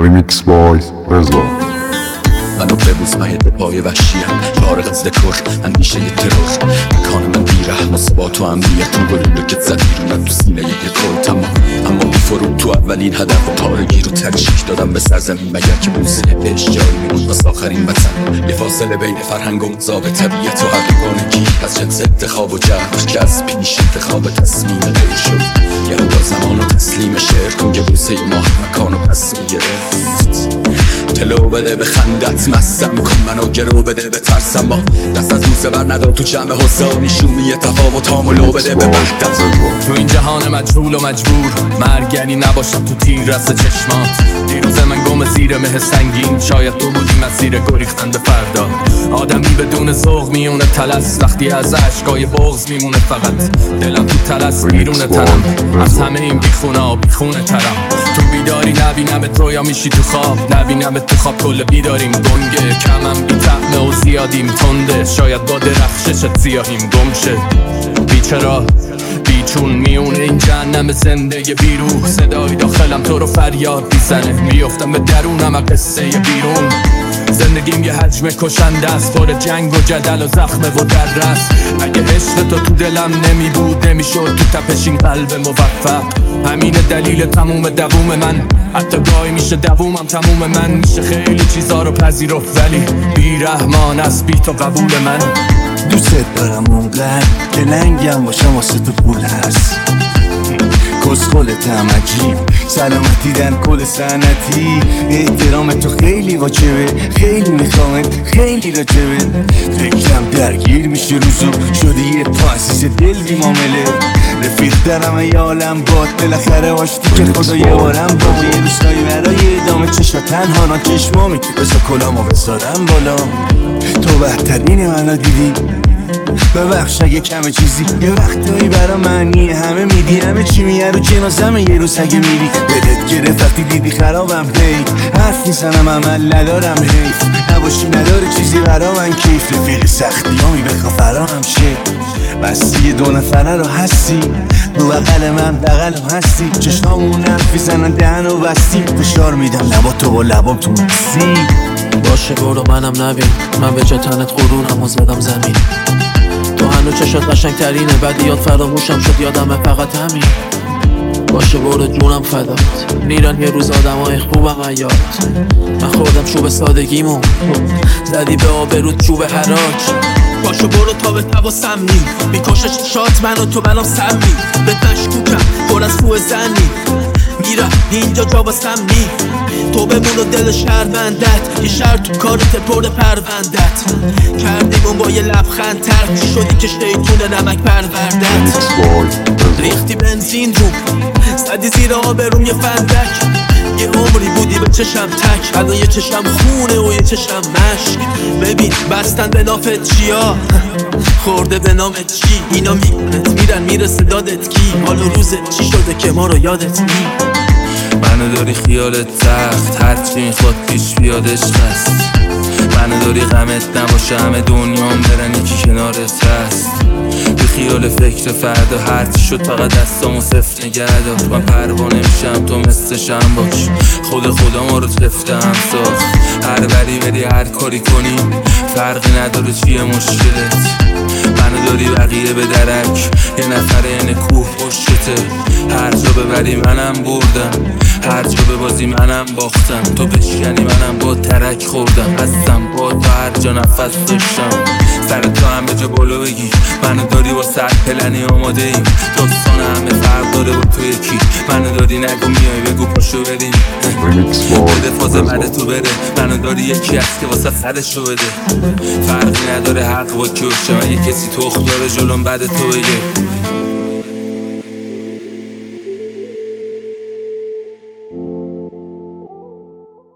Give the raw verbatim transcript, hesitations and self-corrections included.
Remix by رضا. منو ببوس مهد پای وحشیم فارغ از دکور اندیشه ی ترور مکان من بیرحم و ثبات و امنیتم گلوله که زد بیرونم تو سینه ی کل تمام اما بی فرود تو اولین هدف و پارگی رو ترجیح دادم به سرزمین مگر که بوسه عشق جایی میموند واسه آخرین وطن یه فاصله بین فرهنگ و مذاب طبیعت و حقیقانگی از جنس انتخاب و جهر که از پیش انتخاب تصمیم غیر شد یه با زمان و تسلیم شعر کن که بوسه ی ماه مکان و پس میگرفت تلو بده به خندت مستم کن منو گرو بده به ترسم با دست از بوسه بر ندار تو جمع حسابی شومی تفاوتام و لو بده به وحدت تو این جهان مجهول و مجبور مرگنی نباشم تو تیر رس چشمات دیروز من گم زیر مه سنگین شاید تو بودی مسیر گریختن به فردا آدمی بدون ذوق میونه تلس وقتی از عشقای بغض میمونه فقط دلم تو تلس بیرون تنم از همه این بیخونه بیخونه ترم تو بیداری نبینم تو یا میشی تو خواب نبینم تو خواب کل بیداریم گنگه کمم بی طعمه و زیادیم تنده شاید با درخششت سیاهیم گمشه بیچرا بیچون میونه این جهنم زندگی بیروح صدای داخلم تو رو فریاد میزنه میفتم به درونم قصه بیرون زندگیم یه حجم کشنده است پر جنگ و جدل و زخمه و دررس اگه عشق تو تو دلم نمی بود نمیشد تو تپش این قلب موفق همین دلیل تموم دووم من حتی گاهی میشه دوومم تموم من میشه خیلی چیزا رو پذیرفت ولی بیرحمان است بی تو قبول من دوست دارم اونقدر که لنگم باشم واسه تو پول هست کسخلت هم عجیب سلامتی در کل سنتی احترام تو خیلی واجبه خیلی میخوامت خیلی راجبه فکرم درگیر میشه روزو شده یه تاسیس دل بی معامله رفیق دارم ای عالم باد بالاخره باشتی که خدا یه بارم با یه روستایی برای ادامه چشم تنها نا چشمامی بسا کلامو بذارم بالا تو بهترین منو دیدی ببخش اگه کمه چیزی یه وقتایی برا معنی همه میدی همه چی میه رو جنازمه یه روز اگه میری دلت گرفت وقتی دیدی خرابم هی حرف میزنم عمل ندارم حیف نباشی نداره چیزی برا من کیف رفیق سختی همی بخوا فراهم شه بستی دو نفره رو هستی رو بقل من بقلم هستی چشمامون حرف میزنن دهن و بستی فشار میدم لبا تو با لبام تو مسی باشه برو منم نبین من به جا تنت قرونم و زدم زمین تو هنو چشات قشنگ ترینه بعد یاد فراموشم شد یادم فقط همین باشه برو جونم فدات میرن یه روز آدمای خوبم ایاد من خوردم چوب سادگیمو زدی به آبرود چوب حراج باشه برو تا به تبا سمی میکشه شات من و تو منم سمی به مشکوکم پر از فوه زنی میرم اینجا جا باسم نی تو بمون و دل شهروندت یه شهر تو کارت پر پروندت کردیم اون با یه لبخند ترک شدی که شیطون نمک پروردت ریختی بنزین رو زدی زیر آبروم یه فندک یه عمری بودی به چشم تک الان یه چشم خونه و یه چشم مشک ببین بستن به نافت چیا خورده به نامت چی اینا میکنت میرن میرسه دادت کی حالا روزت چی شده که ما رو یادت نی منو داری خیالت سخت هرچی میخواد پیش بیاد عشق است منو داری غمت نباشه همه دنیام برن یکی کنارت هست به خیال فکر فردا هرچی شد فقط دستامو صفر نگه دار من پروانه میشم تو مثل شم باش خود خدا ما رو تفتم ساخت هر بری بری هر کاری کنی فرقی نداره چیه مشکلت منو داری بقیه به درک یه نفر یعنی کوه پشته هر جا ببری منم بردم هر جا ببازی منم باختم تو بشکنی منم با ترک خوردم هستم با تو هر جا نفس داشتم سر تو هم به جا بالا بگی منو داری با سر پلنی آماده ایم داستان همه فرق داره با تو یکی منو داری نگو میای بگو پاشو بریم بده فاز بده تو بره منو داری یکی هست که واسه سرشو بده فرقی نداره حق با کیوشه من یه کسی تو داره جلوم بعد تو بگه